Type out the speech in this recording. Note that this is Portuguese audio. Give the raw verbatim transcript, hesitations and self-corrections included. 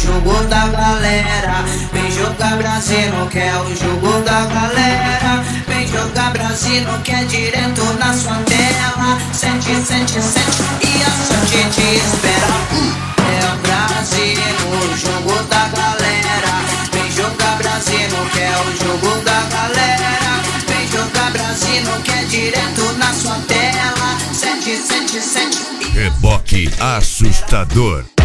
jogo da galera. Vem jogar Brasino, que é o jogo da galera. Vem jogar Brasino, que é direto na sua tela. Sente, sente, sente e a sorte te espera. É o Brasino, o jogo da galera. Vem jogar Brasino, que é o jogo da galera. Vem jogar Brasino, que é direto na sua tela. Sente, sente, sente. Reboque assustador.